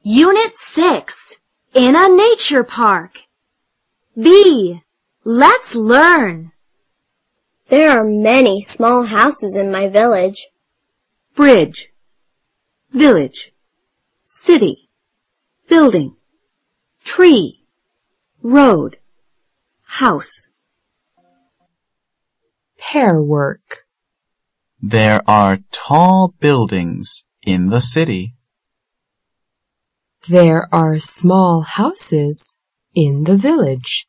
Unit 6, in a nature park. B, let's learn. There are many small houses in my village. Bridge, village, city, building, tree, road, house. Pair work. There are tall buildings in the city. There are small houses in the village.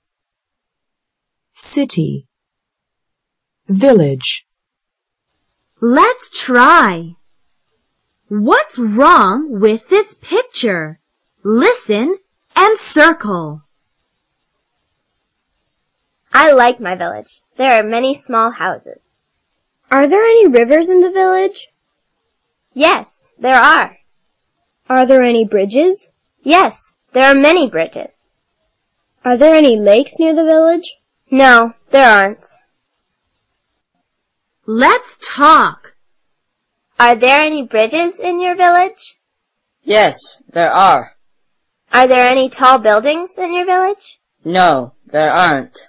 City, village. Let's try. What's wrong with this picture? Listen and circle. I like my village. There are many small houses. Are there any rivers in the village? Yes, there are. Are there any bridges? Yes, there are many bridges. Are there any lakes near the village? No, there aren't. Let's talk. Are there any bridges in your village? Yes, there are. Are there any tall buildings in your village? No, there aren't.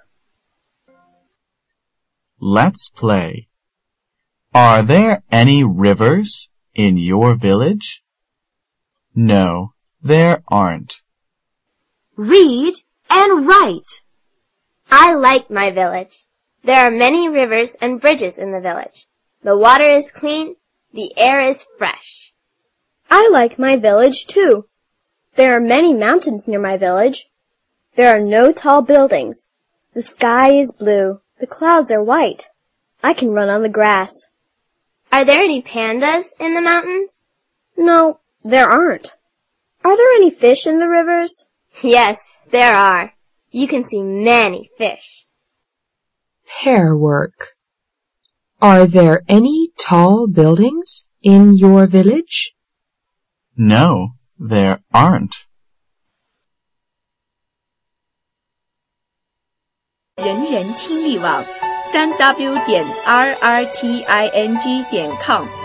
Let's play. Are there any rivers in your village? No, there aren't. Read and write. I like my village. There are many rivers and bridges in the village. The water is clean. The air is fresh. I like my village too. There are many mountains near my village. There are no tall buildings. The sky is blue. The clouds are white. I can run on the grass. Are there any pandas in the mountains? No, there aren't. Are there any fish in the rivers? Yes, there are. You can see many fish. Pair work. Are there any tall buildings in your village? No, there aren't. 人人听力网3w.rrting.com